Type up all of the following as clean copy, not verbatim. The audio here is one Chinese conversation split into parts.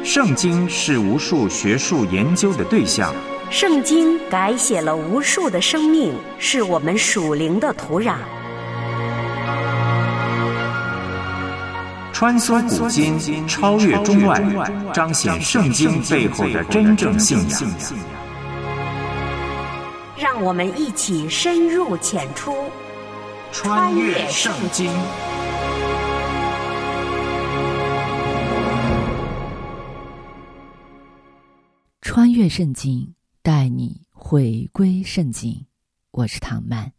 圣经是无数学术研究的对象， 圣经改写了无数的生命，是我们属灵的土壤。 穿梭古今，超越中外，彰显圣经背后的真正信仰。 让我们一起深入浅出， 穿越圣经。 穿越圣经，带你回归圣经。我是唐曼。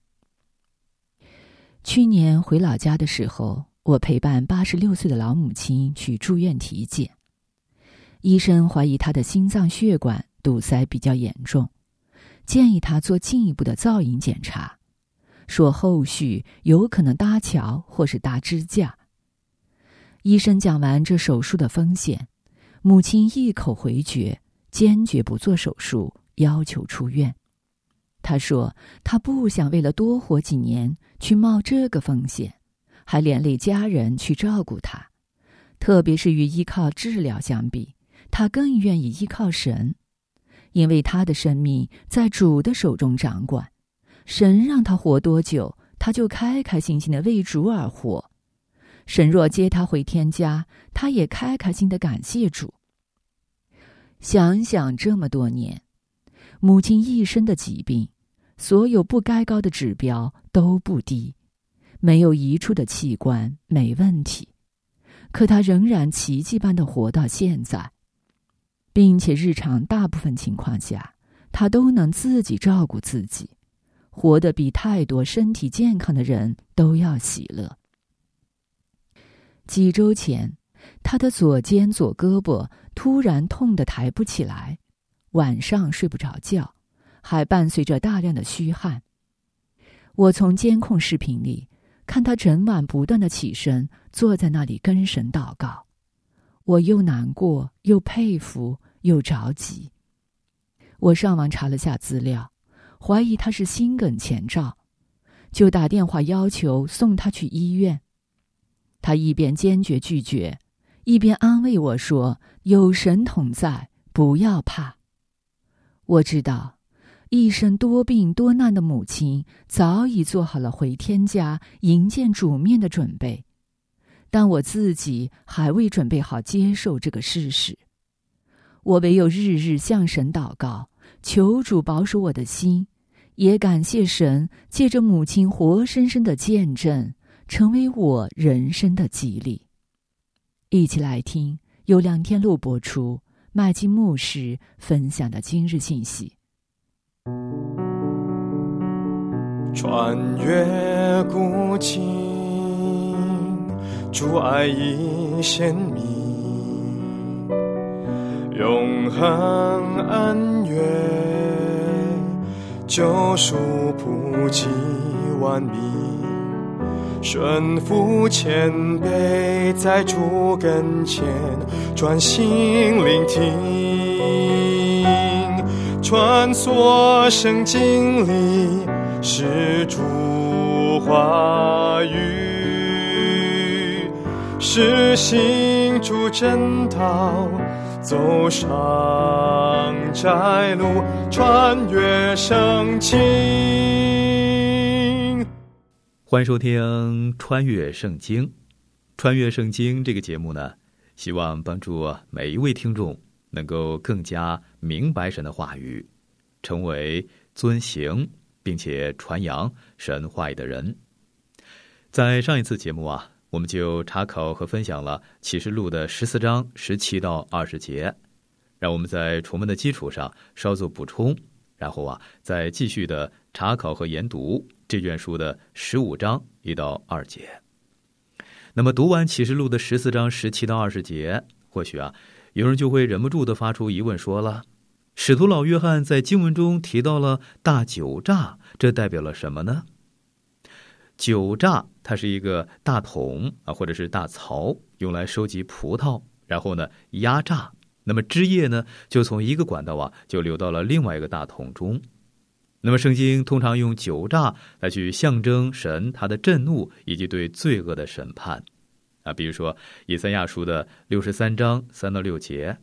去年回老家的时候，我陪伴86岁的老母亲去住院体检。医生怀疑她的心脏血管堵塞比较严重，建议她做进一步的造影检查，说后续有可能搭桥或是搭支架。医生讲完这手术的风险，母亲一口回绝，坚决不做手术，要求出院。他说他不想为了多活几年去冒这个风险，还连累家人去照顾他，特别是与依靠治疗相比，他更愿意依靠神，因为他的生命在主的手中掌管，神让他活多久，他就开开心心地为主而活。神若接他回天家，他也开开心地感谢主。想想这么多年，母亲一生的疾病，所有不该高的指标都不低，没有一处的器官没问题，可她仍然奇迹般的活到现在，并且日常大部分情况下，她都能自己照顾自己，活得比太多身体健康的人都要喜乐。几周前，她的左肩左胳膊突然痛得抬不起来，晚上睡不着觉，还伴随着大量的虚汗。我从监控视频里看他整晚不断地起身，坐在那里跟神祷告。我又难过，又佩服，又着急。我上网查了下资料，怀疑他是心梗前兆，就打电话要求送他去医院。他一边坚决拒绝，一边安慰我说，有神同在，不要怕。我知道一生多病多难的母亲早已做好了回天家迎见主面的准备，但我自己还未准备好接受这个事实。我唯有日日向神祷告，求主保守我的心，也感谢神借着母亲活生生的见证，成为我人生的激励。一起来听由梁天禄播出，麦基牧师分享的今日信息。 穿越古今，主爱已显明，永恒恩怨，救赎普及万民，顺服谦卑，在主跟前专心聆听，穿梭圣经里是主话语，是行主真道，走上窄路，穿越圣经。 欢迎收听穿越圣经。穿越圣经这个节目呢，希望帮助每一位听众能够更加明白神的话语，成为遵行并且传扬神话语的人。在上一次节目啊，我们就查考和分享了启示录的14章17到20节，让我们在重温的基础上稍作补充，然后啊，再继续的查考和研读这卷书的15章1到2节。那么读完启示录的14章17到20节，或许啊，有人就会忍不住的发出疑问，说了，使徒老约翰在经文中提到了大酒榨，这代表了什么呢？酒榨它是一个大桶啊，或者是大槽，用来收集葡萄，然后呢压榨，那么汁液呢就从一个管道啊就流到了另外一个大桶中。那么圣经通常用酒榨来去象征神他的震怒以及对罪恶的审判啊，比如说以赛亚书的63章3到6节，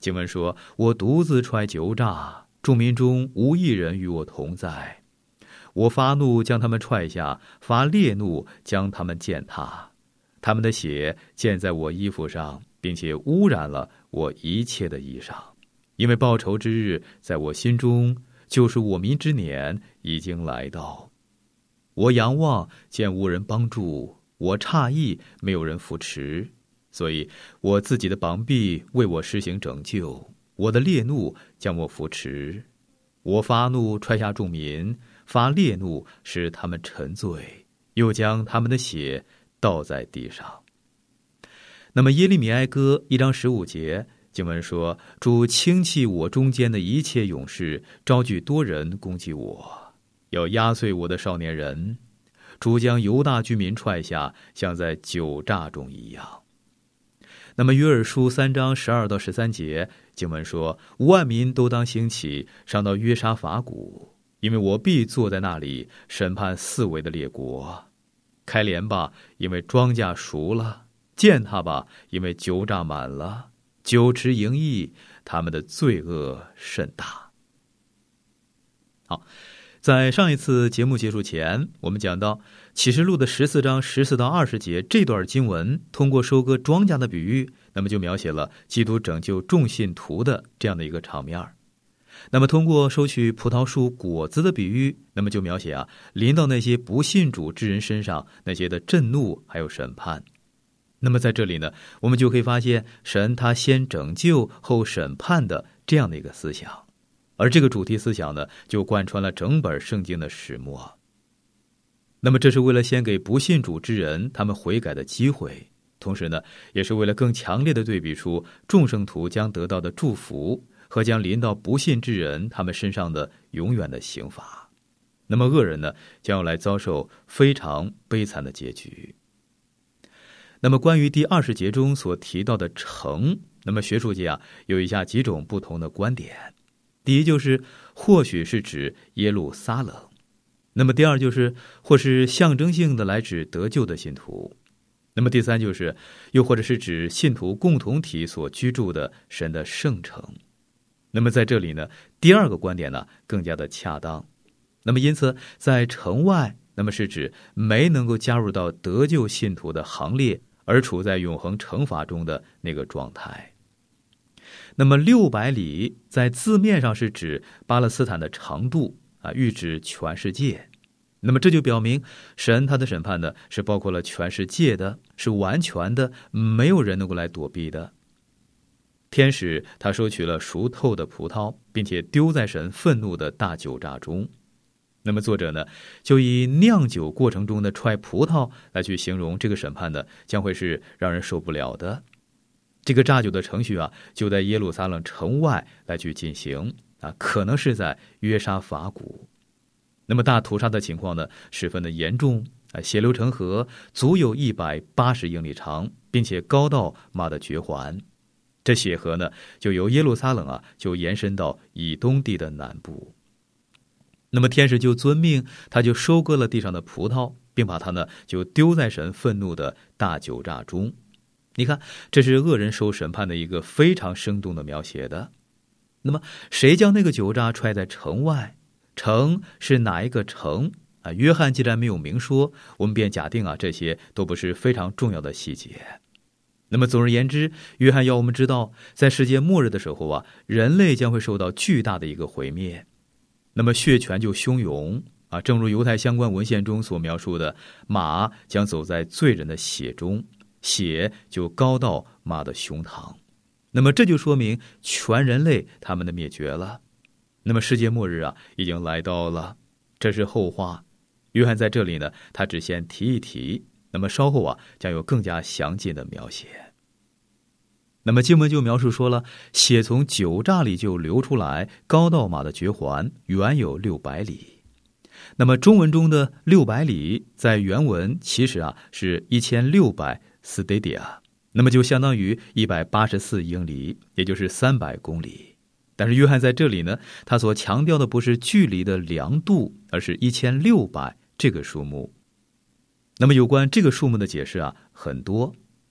经文说，我独自踹9诈，众民中无一人与我同在。我发怒将他们踹下，发烈怒将他们践踏。他们的血溅在我衣服上，并且污染了我一切的衣裳。因为报仇之日在我心中，就是我民之年已经来到。我仰望见无人帮助，我诧异没有人扶持，所以我自己的膀臂为我施行拯救，我的烈怒将我扶持。我发怒踹下众民，发烈怒使他们沉醉，又将他们的血倒在地上。那么耶利米哀歌1章15节经文说，主轻弃我中间的一切勇士，招聚多人攻击我，要压碎我的少年人。主将犹大居民踹下，像在9诈中一样。那么约珥书3章12到13节经文说，5万民都当兴起，上到约沙法谷，因为我必坐在那里审判四围的列国。开镰吧，因为庄稼熟了；践踏吧，因为9诈满了。酒池盈溢，他们的罪恶甚大。好，在上一次节目结束前，我们讲到启示录的14章14到20节这段经文，通过收割庄稼的比喻，那么就描写了基督拯救众信徒的这样的一个场面。那么通过收取葡萄树果子的比喻，那么就描写临到那些不信主之人身上那些的震怒还有审判。那么在这里呢，我们就可以发现神他先拯救后审判的这样的一个思想，而这个主题思想呢，就贯穿了整本圣经的始末。那么这是为了先给不信主之人他们悔改的机会，同时呢，也是为了更强烈的对比出众圣徒将得到的祝福和将临到不信之人他们身上的永远的刑罚。那么恶人呢，将要来遭受非常悲惨的结局。那么关于第20节中所提到的城，那么学术界有以下几种不同的观点。第一就是或许是指耶路撒冷，那么第二就是或是象征性的来指得救的信徒，那么第三就是又或者是指信徒共同体所居住的神的圣城。那么在这里呢，第二个观点呢更加的恰当。那么因此在城外，那么是指没能够加入到得救信徒的行列而处在永恒惩罚中的那个状态。那么600里在字面上是指巴勒斯坦的长度喻指全世界。那么这就表明神他的审判呢是包括了全世界的，是完全的，没有人能够来躲避的。天使他收取了熟透的葡萄，并且丢在神愤怒的大酒榨中。那么作者呢，就以酿酒过程中的踹葡萄来去形容这个审判呢，将会是让人受不了的。这个榨酒的程序就在耶路撒冷城外来去进行可能是在约沙法谷。那么大屠杀的情况呢，十分的严重血流成河，足有180英里长，并且高到马的绝环。这血河呢，就由耶路撒冷就延伸到以东地的南部。那么天使就遵命，他就收割了地上的葡萄，并把它呢就丢在神愤怒的大酒榨中。你看，这是恶人受审判的一个非常生动的描写的。那么谁将那个酒榨踹在城外？城是哪一个城约翰既然没有明说，我们便假定这些都不是非常重要的细节。那么总而言之，约翰要我们知道，在世界末日的时候人类将会受到巨大的一个毁灭。那么血泉就汹涌正如犹太相关文献中所描述的，马将走在罪人的血中，血就高到马的胸膛。那么这就说明全人类他们的灭绝了。那么世界末日已经来到了，这是后话。约翰在这里呢，他只先提一提，那么稍后将有更加详尽的描写。那么经文就描述说了，血从酒榨里就流出来，高到马的绝环，远有600里。那么中文中的600里在原文其实是1600 stadia， 那么就相当于184英里，也就是300公里。但是约翰在这里呢，他所强调的不是距离的量度，而是1600这个数目。那么有关这个数目的解释很多。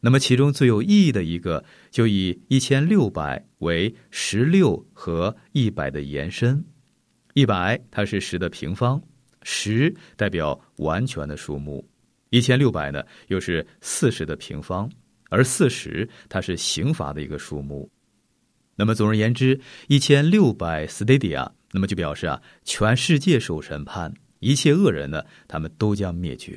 那么其中最有意义的一个，就以1600为16和100的延伸。100它是10的平方，10代表完全的数目，1600呢又是40的平方，而40它是刑罚的一个数目。那么总而言之，1600 stadia， 那么就表示全世界受审判，一切恶人呢，他们都将灭绝。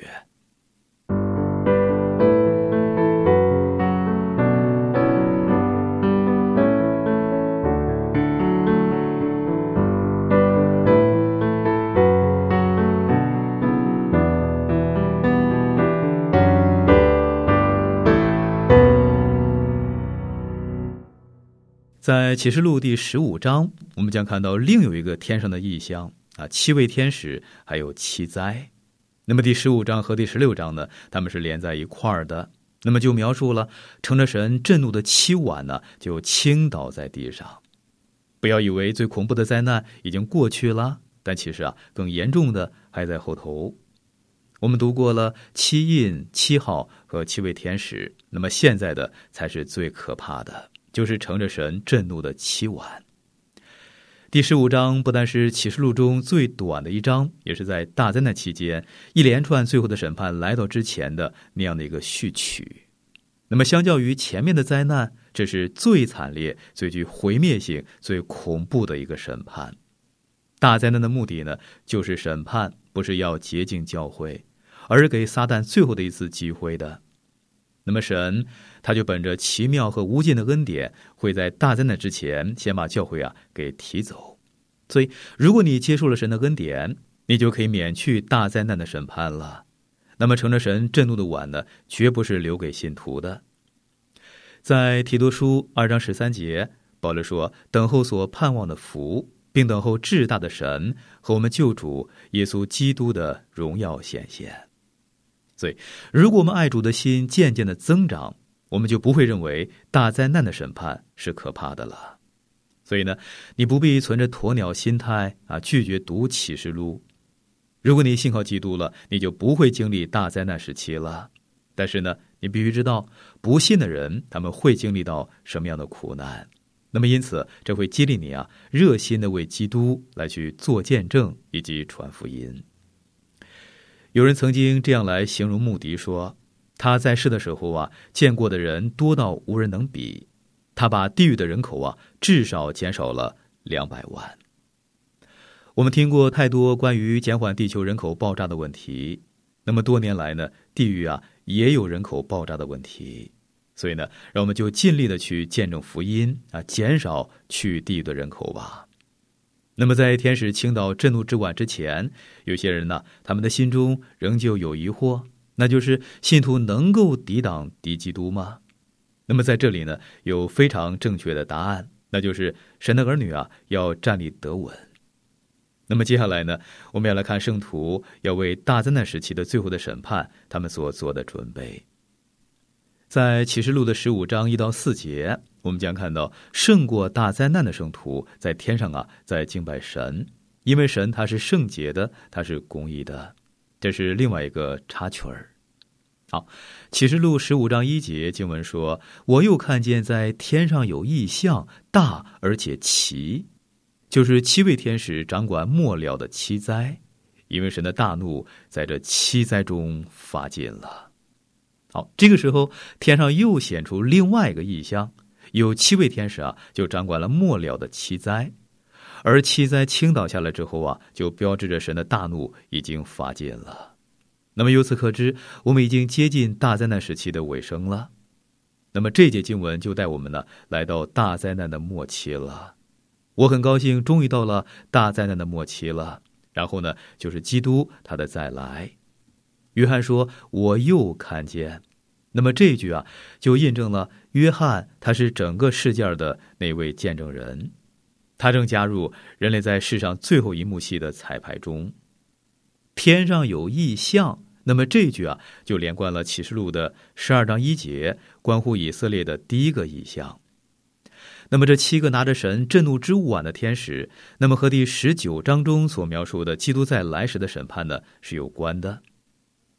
在启示录第15章，我们将看到另有一个天上的异象，7位天使还有7灾。那么第15章和第16章呢，他们是连在一块儿的。那么就描述了乘着神震怒的7碗呢，就倾倒在地上。不要以为最恐怖的灾难已经过去了，但其实更严重的还在后头。我们读过了7印、7号和7位天使，那么现在的才是最可怕的，就是乘着神震怒的7碗。第15章不但是启示录中最短的一章，也是在大灾难期间一连串最后的审判来到之前的那样的一个序曲。那么相较于前面的灾难，这是最惨烈、最具毁灭性、最恐怖的一个审判。大灾难的目的呢，就是审判，不是要洁净教会，而是给撒旦最后的一次机会的。那么神他就本着奇妙和无尽的恩典，会在大灾难之前先把教会给提走。所以如果你接受了神的恩典，你就可以免去大灾难的审判了。那么乘着神震怒的碗呢，绝不是留给信徒的。在提多书2章13节，保罗说，等候所盼望的福，并等候至大的神和我们救主耶稣基督的荣耀显现。所以如果我们爱主的心渐渐的增长，我们就不会认为大灾难的审判是可怕的了。所以呢，你不必存着鸵鸟心态拒绝读启示录。如果你信靠基督了，你就不会经历大灾难时期了。但是呢，你必须知道不信的人他们会经历到什么样的苦难。那么因此这会激励你热心的为基督来去做见证以及传福音。有人曾经这样来形容穆迪说，他在世的时候见过的人多到无人能比，他把地狱的人口至少减少了200万。我们听过太多关于减缓地球人口爆炸的问题，那么多年来呢，地狱也有人口爆炸的问题。所以呢，让我们就尽力的去见证福音减少去地狱的人口吧。那么在天使倾倒震怒之碗之前，有些人呢，他们的心中仍旧有疑惑，那就是信徒能够抵挡敌基督吗？那么在这里呢，有非常正确的答案，那就是神的儿女要站立得稳。那么接下来呢，我们要来看圣徒要为大灾难时期的最后的审判他们所做的准备。在启示录的15章1到4节，我们将看到胜过大灾难的圣徒在天上在敬拜神，因为神他是圣洁的，他是公义的。这是另外一个插曲儿。好，启示录15章1节经文说，我又看见在天上有异象，大而且奇，就是7位天使掌管末了的7灾，因为神的大怒在这7灾中发尽了。好，这个时候天上又显出另外一个异象，有7位天使就掌管了末了的7灾，而7灾倾倒下来之后就标志着神的大怒已经发尽了。那么由此可知，我们已经接近大灾难时期的尾声了。那么这节经文就带我们呢来到大灾难的末期了。我很高兴终于到了大灾难的末期了，然后呢就是基督他的再来。约翰说，我又看见。那么这一句就印证了约翰他是整个事件的那位见证人，他正加入人类在世上最后一幕戏的彩排中。天上有异象，那么这一句就连贯了启示录的12章1节，关乎以色列的第一个异象。那么这7个拿着神震怒之碗的天使，那么和第19章中所描述的基督再来时的审判呢是有关的。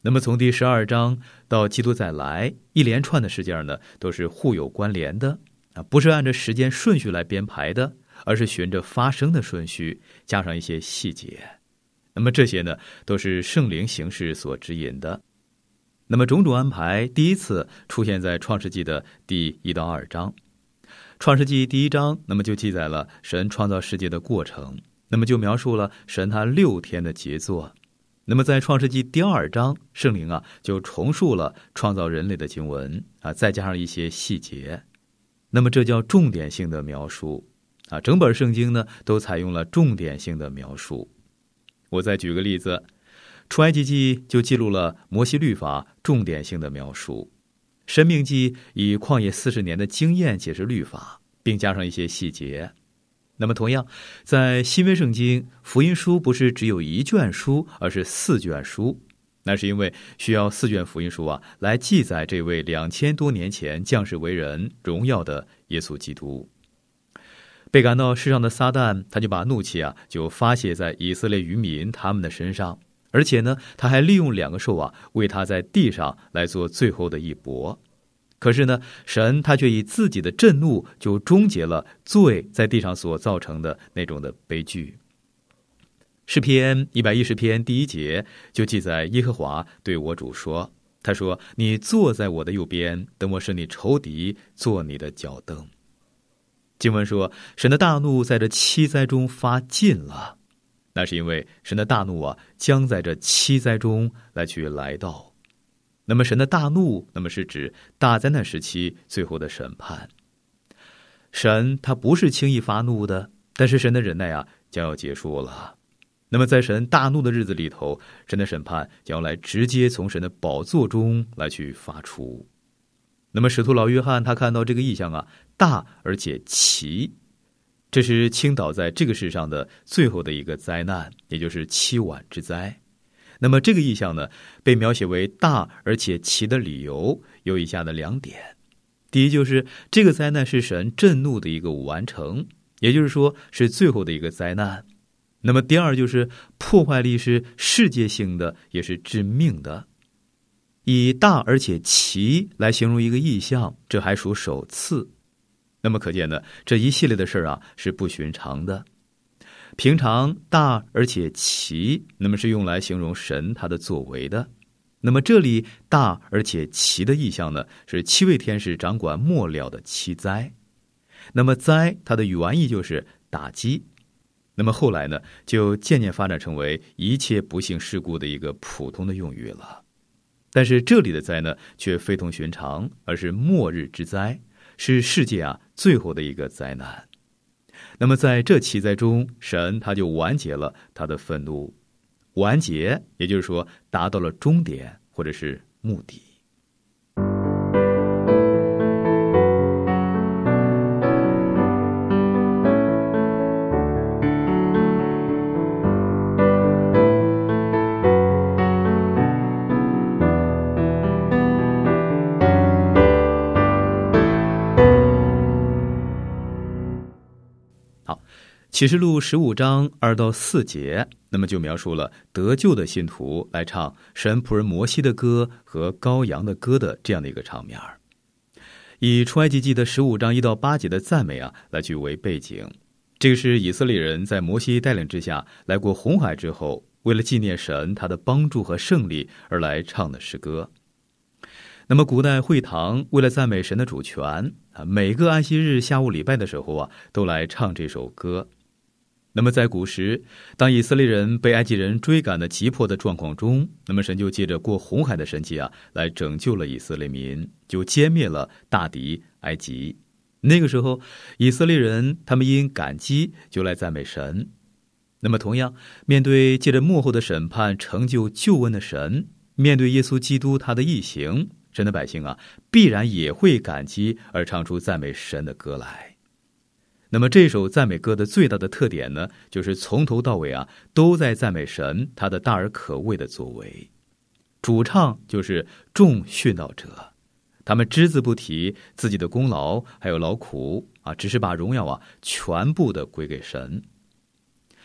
那么从第12章到基督再来，一连串的事件呢，都是互有关联的不是按照时间顺序来编排的，而是循着发生的顺序加上一些细节。那么这些呢，都是圣灵行事所指引的。那么种种安排第一次出现在创世纪的第1到2章。创世纪第1章那么就记载了神创造世界的过程，那么就描述了神他6天的杰作。那么在创世纪第2章，圣灵就重述了创造人类的经文再加上一些细节。那么这叫重点性的描述整本圣经呢都采用了重点性的描述。我再举个例子，出埃及记就记录了摩西律法重点性的描述，申命记以旷野40年的经验解释律法，并加上一些细节。那么同样，在新约圣经，福音书不是只有1卷书，而是4卷书。那是因为需要4卷福音书来记载这位2000多年前降世为人荣耀的耶稣基督。被赶到世上的撒旦，他就把怒气就发泄在以色列渔民他们的身上，而且呢，他还利用2个兽为他在地上来做最后的一搏。可是呢，神他却以自己的震怒就终结了罪在地上所造成的那种的悲剧。诗篇110篇第1节就记载耶和华对我主说，他说，你坐在我的右边，等我使你仇敌做你的脚凳。经文说，神的大怒在这7灾中发尽了，那是因为神的大怒将在这7灾中来到。那么神的大怒，那么是指大灾难时期最后的审判。神他不是轻易发怒的，但是神的忍耐将要结束了。那么在神大怒的日子里头，神的审判将要来直接从神的宝座中来去发出。那么使徒老约翰他看到这个异象大而且奇，这是倾倒在这个世上的最后的一个灾难，也就是7碗之灾。那么这个异象呢，被描写为大而且奇的理由有以下的2点。第一，就是这个灾难是神震怒的一个完成，也就是说是最后的一个灾难。那么第二，就是破坏力是世界性的，也是致命的。以大而且奇来形容一个异象，这还属首次。那么可见呢，这一系列的事是不寻常的。平常大而且奇，那么是用来形容神他的作为的。那么这里大而且奇的意象呢，是7位天使掌管末了的7灾。那么灾它的原意就是打击，那么后来呢，就渐渐发展成为一切不幸事故的一个普通的用语了。但是这里的灾呢，却非同寻常，而是末日之灾，是世界最后的一个灾难。那么在这7灾中，神他就完结了他的愤怒。完结也就是说达到了终点或者是目的。启示录15章2到4节，那么就描述了得救的信徒来唱神仆人摩西的歌和羔羊的歌的这样的一个场面。以出埃及记的15章1到8节的赞美来据为背景，这个是以色列人在摩西带领之下来过红海之后，为了纪念神他的帮助和胜利而来唱的诗歌。那么古代会堂为了赞美神的主权每个安息日下午礼拜的时候都来唱这首歌。那么在古时，当以色列人被埃及人追赶的急迫的状况中，那么神就借着过红海的神迹来拯救了以色列民，就歼灭了大敌埃及。那个时候以色列人他们因感激就来赞美神。那么同样，面对借着末后的审判成就救恩的神，面对耶稣基督他的义行，神的百姓必然也会感激而唱出赞美神的歌来。那么这首赞美歌的最大的特点呢，就是从头到尾都在赞美神他的大而可畏的作为。主唱就是众殉道者，他们只字不提自己的功劳还有劳苦只是把荣耀全部的归给神。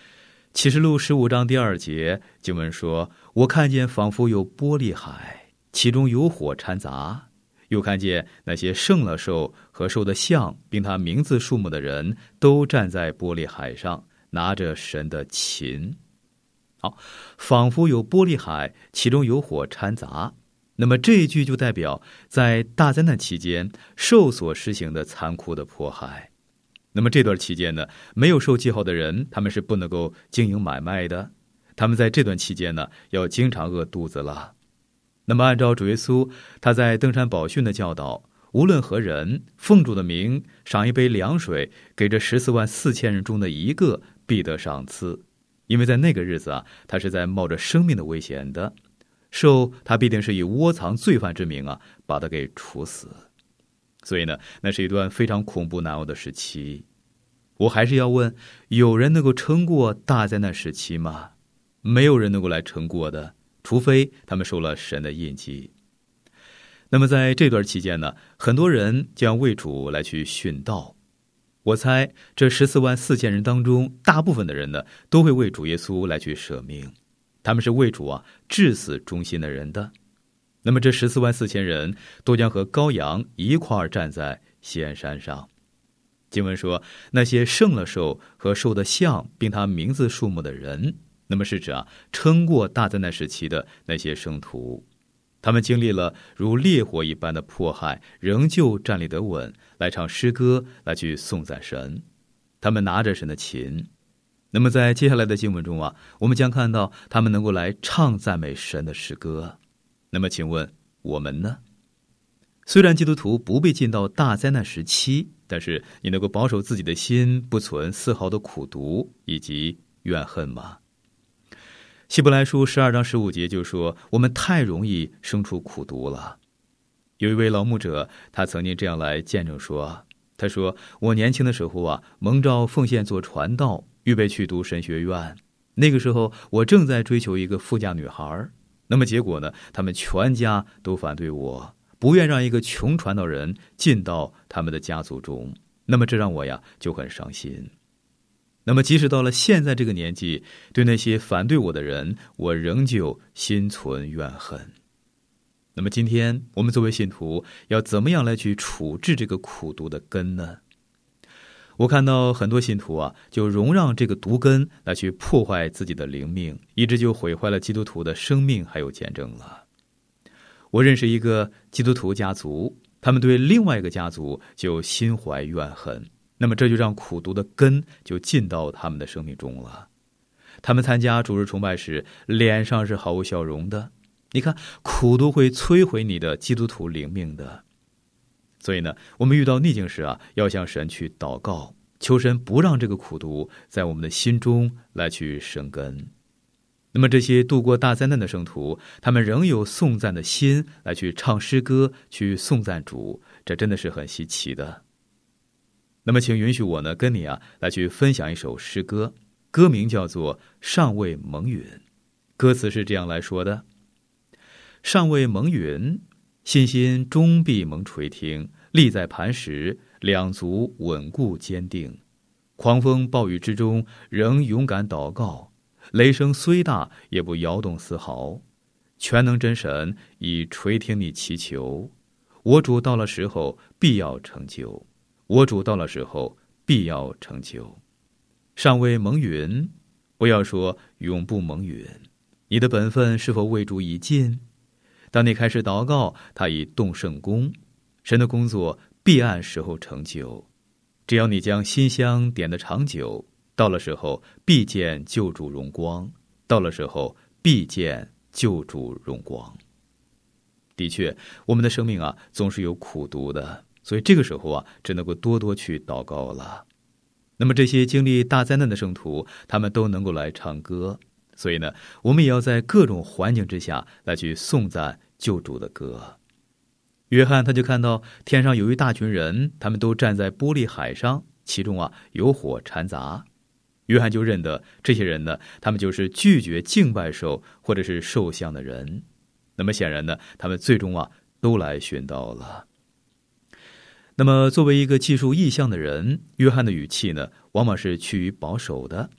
启示录15章第2节经文说，我看见仿佛有玻璃海，其中有火掺杂，又看见那些胜了兽和兽的像并他名字数目的人都站在玻璃海上，拿着神的琴。好，仿佛有玻璃海，其中有火掺杂。那么这一句就代表在大灾难期间兽所施行的残酷的迫害。那么这段期间呢，没有受记号的人，他们是不能够经营买卖的，他们在这段期间呢，要经常饿肚子了。那么按照主耶稣他在登山宝训的教导，无论何人奉主的名赏一杯凉水给这144000人中的一个，必得赏赐。因为在那个日子啊，他是在冒着生命的危险的，兽他必定是以窝藏罪犯之名啊，把他给处死。所以呢，那是一段非常恐怖难熬的时期。我还是要问，有人能够撑过大灾难时期吗？没有人能够来撑过的，除非他们受了神的印记。那么在这段期间呢，很多人将为主来去殉道。我猜这144000人当中，大部分的人呢，都会为主耶稣来去舍命，他们是为主啊至死忠心的人的。那么这144000人都将和羔羊一块儿站在锡安山上。经文说，那些胜了兽和兽的像并他名字数目的人，那么是指啊撑过大灾难时期的那些圣徒，他们经历了如烈火一般的迫害，仍旧站立得稳，来唱诗歌，来去颂赞神。他们拿着神的琴。那么在接下来的经文中啊，我们将看到他们能够来唱赞美神的诗歌。那么请问我们呢？虽然基督徒不被进到大灾难时期，但是你能够保守自己的心，不存丝毫的苦毒以及怨恨吗？希伯来书12章15节就说，我们太容易生出苦毒了。有一位老牧者，他曾经这样来见证说，他说，我年轻的时候啊，蒙召奉献做传道，预备去读神学院。那个时候我正在追求一个富家女孩，那么结果呢，他们全家都反对我，不愿让一个穷传道人进到他们的家族中。那么这让我呀就很伤心。那么即使到了现在这个年纪，对那些反对我的人，我仍旧心存怨恨。那么今天我们作为信徒，要怎么样来去处置这个苦毒的根呢？我看到很多信徒啊，就容让这个毒根来去破坏自己的灵命，一直就毁坏了基督徒的生命还有见证了。我认识一个基督徒家族，他们对另外一个家族就心怀怨恨，那么这就让苦毒的根就进到他们的生命中了。他们参加主日崇拜时，脸上是毫无笑容的。你看，苦毒会摧毁你的基督徒灵命的。所以呢，我们遇到逆境时啊，要向神去祷告，求神不让这个苦毒在我们的心中来去生根。那么这些度过大灾难的圣徒，他们仍有颂赞的心来去唱诗歌，去颂赞主，这真的是很稀奇的。那么请允许我呢，跟你啊来去分享一首诗歌，歌名叫做《尚未蒙允》。歌词是这样来说的：尚未蒙允，信心终必蒙垂听，立在磐石，两足稳固坚定。狂风暴雨之中，仍勇敢祷告，雷声虽大，也不摇动丝毫。全能真神已垂听你祈求，我主到了时候必要成就，我主到了时候必要成就。尚未蒙允，不要说永不蒙允。你的本分是否为主已尽？当你开始祷告，他已动圣功，神的工作必按时候成就。只要你将馨香点得长久，到了时候必见救主荣光，到了时候必见救主荣光。的确，我们的生命啊，总是有苦毒的，所以这个时候啊，只能够多多去祷告了。那么这些经历大灾难的圣徒，他们都能够来唱歌，所以呢，我们也要在各种环境之下来去颂赞救主的歌。约翰他就看到天上有一大群人，他们都站在玻璃海上，其中啊有火掺杂。约翰就认得这些人呢，他们就是拒绝敬拜兽或者是兽像的人。那么显然呢，他们最终啊都来殉道了。那么作为一个记述异象的人，约翰的语气呢，往往是趋于保守的。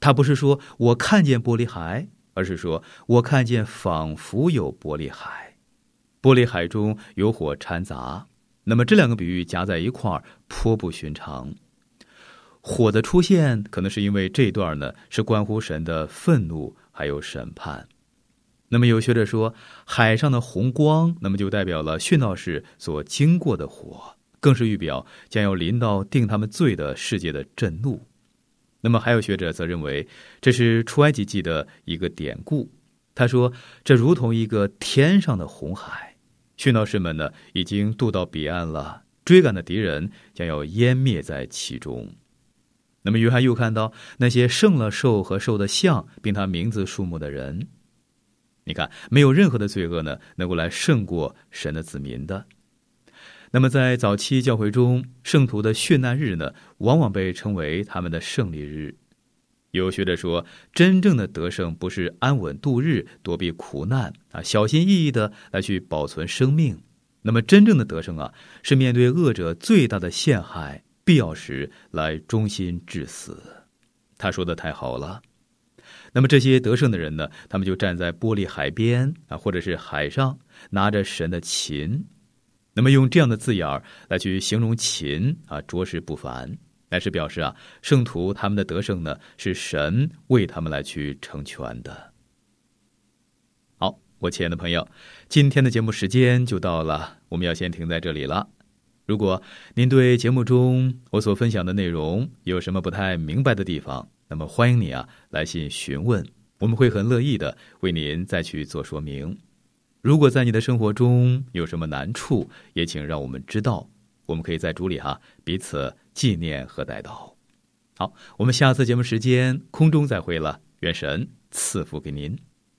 他不是说我看见玻璃海，而是说我看见仿佛有玻璃海，玻璃海中有火掺杂。那么这两个比喻加在一块儿，颇不寻常。火的出现可能是因为这段呢是关乎神的愤怒还有审判。那么有学者说，海上的红光那么就代表了殉道士所经过的火，更是预表将要临到定他们罪的世界的震怒。那么还有学者则认为这是出埃及记的一个典故，他说这如同一个天上的红海，殉道士们呢已经渡到彼岸了，追赶的敌人将要湮灭在其中。那么约翰又看到那些胜了兽和兽的像并他名字数目的人，你看没有任何的罪恶呢能够来胜过神的子民的。那么在早期教会中，圣徒的殉难日呢往往被称为他们的胜利日。有学者说，真正的得胜不是安稳度日躲避苦难小心翼翼的来去保存生命，那么真正的得胜是面对恶者最大的陷害，必要时来忠心至死。他说的太好了。那么这些得胜的人呢，他们就站在玻璃海边或者是海上，拿着神的琴。那么用这样的字眼来去形容琴着实不凡，乃是表示圣徒他们的得胜呢是神为他们来去成全的。好，我亲爱的朋友，今天的节目时间就到了，我们要先停在这里了。如果您对节目中我所分享的内容有什么不太明白的地方，那么欢迎你来信询问，我们会很乐意的为您再去做说明。如果在你的生活中有什么难处，也请让我们知道，我们可以在主里彼此纪念和代祷。好，我们下次节目时间空中再会了，愿神赐福给您。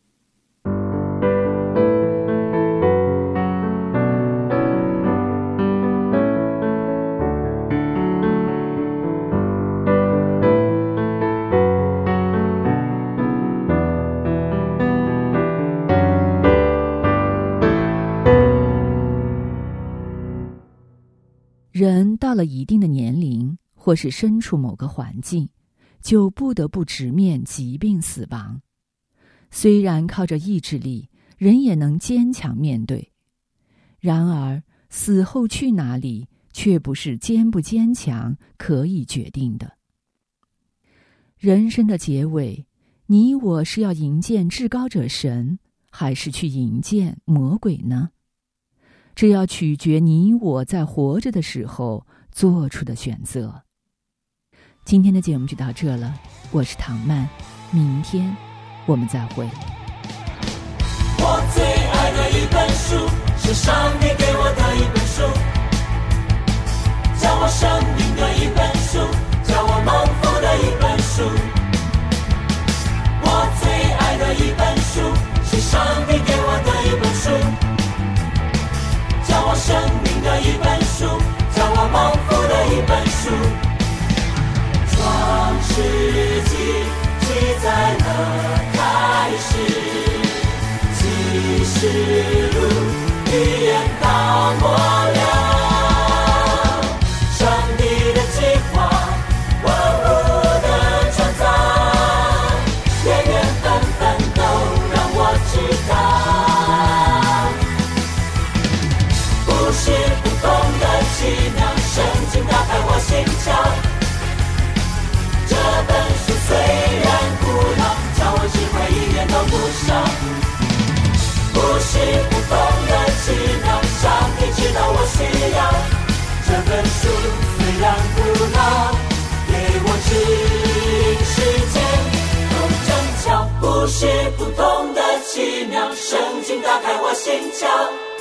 人到了一定的年龄，或是身处某个环境，就不得不直面疾病死亡。虽然靠着意志力，人也能坚强面对。然而，死后去哪里，却不是坚不坚强可以决定的。人生的结尾，你我是要迎见至高者神，还是去迎见魔鬼呢？这要取决你我在活着的时候做出的选择。今天的节目就到这了，我是唐曼，明天我们再会。 我最爱的一本书，是上帝给我的一本书，教我生命的一本书，教我蒙福的一本书。我最爱的一本书，是上帝给我的一本书，教我生命的一本书，教我蒙福的一本书。创世纪记载了开始，启示录预言到末了，上帝的计划，万物的创造，缘缘分分都让我知道。不是不懂的奇妙，圣经打开我心窍。这本书虽然古老，教我智慧一点都不少。不是不懂的奇妙，上帝知道我需要。这本书虽然古老，给我指引世界都正巧。不是不懂的奇妙，圣经打开我心窍。